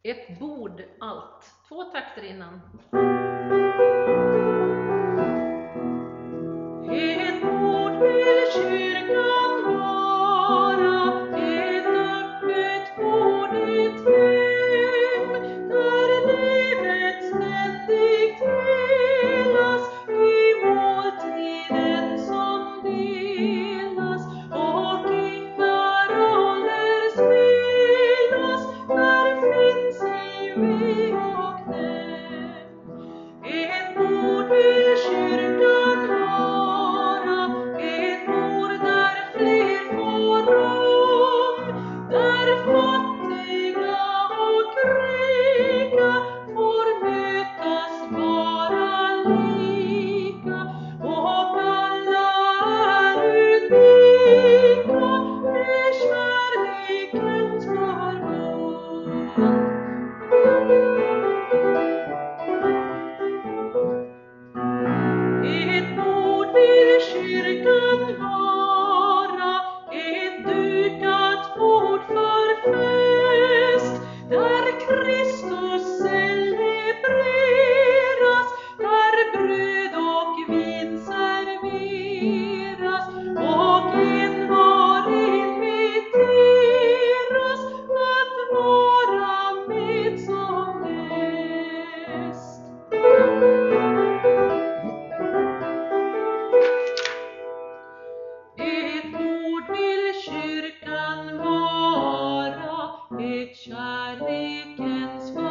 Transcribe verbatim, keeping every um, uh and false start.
Ett bord allt. Två takter innan. Ett bord vill kyrkan vara, ett öppet bord, ett hem, där livet ständigt delas, i måltiden som delas, och inga roller spelas, där finns i ve och näm. Ett bord vill kyrkan vara, ett bord där fler får rum, där fattiga och rika får mötas, vara lika, och alla är unika med kärlekens förbund. Ett bord vill kyrkan vara, ett dukat bord för fest, där Kristus celebreras, där bröd och vin serveras, och envar inviteras att vara med som gäst. Ett bord vill kyrkan vara, ett kärlekens